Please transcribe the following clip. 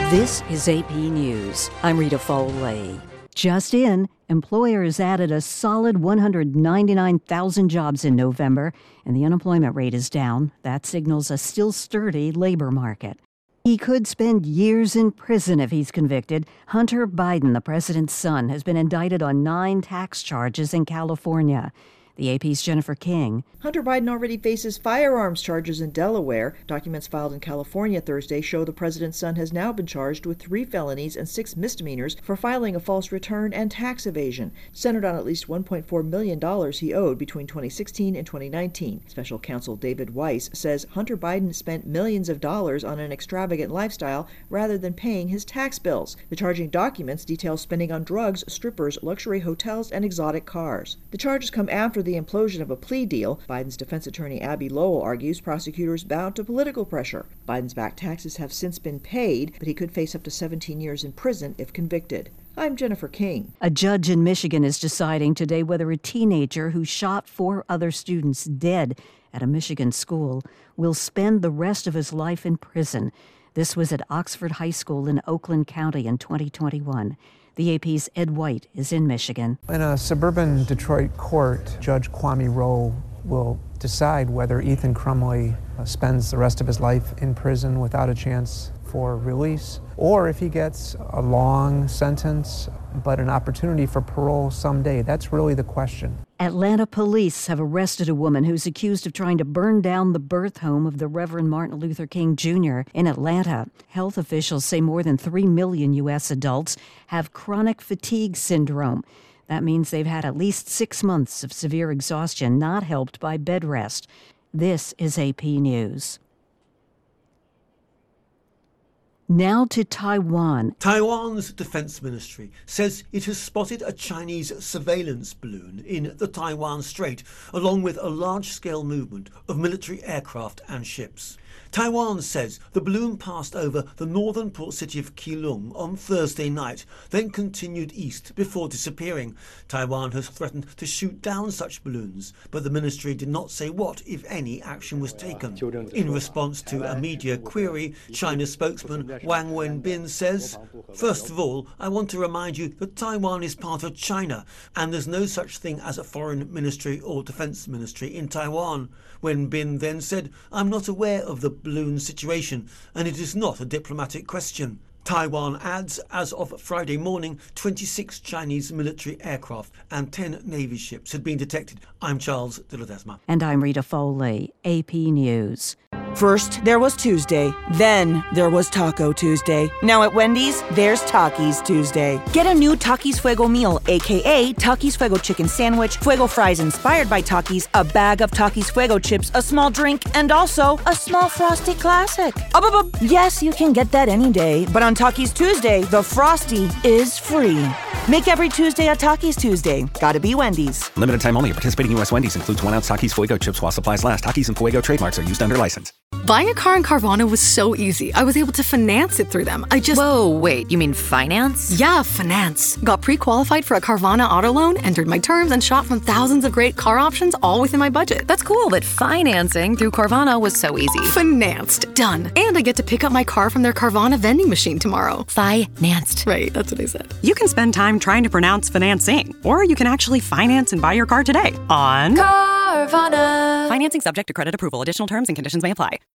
This is AP News. I'm Rita Foley. Just in, employers added a solid 199,000 jobs in November, and the unemployment rate is down. That signals a still sturdy labor market. He could spend years in prison if he's convicted. Hunter Biden, the president's son, has been indicted on 9 tax charges in California. The AP's Jennifer King. Hunter Biden already faces firearms charges in Delaware. Documents filed in California Thursday show the president's son has now been charged with 3 felonies and 6 misdemeanors for filing a false return and tax evasion, centered on at least $1.4 million he owed between 2016 and 2019. Special counsel David Weiss says Hunter Biden spent millions of dollars on an extravagant lifestyle rather than paying his tax bills. The charging documents detail spending on drugs, strippers, luxury hotels, and exotic cars. The charges come after the implosion of a plea deal. Biden's defense attorney Abby Lowell argues prosecutors bowed to political pressure. Biden's back taxes have since been paid, but he could face up to 17 years in prison if convicted. I'm Jennifer King. A judge in Michigan is deciding today whether a teenager who shot 4 other students dead at a Michigan school will spend the rest of his life in prison. This was at Oxford High School in Oakland County in 2021. The AP's Ed White is in Michigan. In a suburban Detroit court, Judge Kwame Rowe will decide whether Ethan Crumley spends the rest of his life in prison without a chance for release, or if he gets a long sentence but an opportunity for parole someday. That's really the question. Atlanta police have arrested a woman who's accused of trying to burn down the birth home of the Reverend Martin Luther King Jr. in Atlanta. Health officials say more than 3 million U.S. adults have chronic fatigue syndrome. That means they've had at least 6 months of severe exhaustion, not helped by bed rest. This is AP News. Now to Taiwan. Taiwan's defense ministry says it has spotted a Chinese surveillance balloon in the Taiwan Strait, along with a large-scale movement of military aircraft and ships. Taiwan says the balloon passed over the northern port city of Keelung on Thursday night, then continued east before disappearing. Taiwan has threatened to shoot down such balloons, but the ministry did not say what, if any, action was taken. In response to a media query, China's spokesman Wang Wenbin says, "First of all, I want to remind you that Taiwan is part of China, and there's no such thing as a foreign ministry or defense ministry in Taiwan." Wenbin then said, "I'm not aware of the balloon situation, and it is not a diplomatic question." Taiwan adds, as of Friday morning, 26 Chinese military aircraft and 10 Navy ships had been detected. I'm Charles de Ledesma. And I'm Rita Foley, AP News. First, there was Tuesday. Then, there was Taco Tuesday. Now at Wendy's, there's Takis Tuesday. Get a new Takis Fuego meal, a.k.a. Takis Fuego chicken sandwich, Fuego fries inspired by Takis, a bag of Takis Fuego chips, a small drink, and also a small Frosty Classic. Yes, you can get that any day, but on Takis Tuesday, the Frosty is free. Make every Tuesday a Takis Tuesday. Gotta be Wendy's. Limited time only. Participating U.S. Wendy's includes 1-ounce Takis Fuego chips while supplies last. Takis and Fuego trademarks are used under license. Buying a car in Carvana was so easy. I was able to finance it through them. Whoa, wait, you mean finance? Yeah, finance. Got pre-qualified for a Carvana auto loan, entered my terms, and shot from thousands of great car options all within my budget. That's cool that financing through Carvana was so easy. Financed. Done. And I get to pick up my car from their Carvana vending machine tomorrow. Financed. Right, that's what I said. You can spend time trying to pronounce financing, or you can actually finance and buy your car today on Carvana. Financing subject to credit approval. Additional terms and conditions may apply.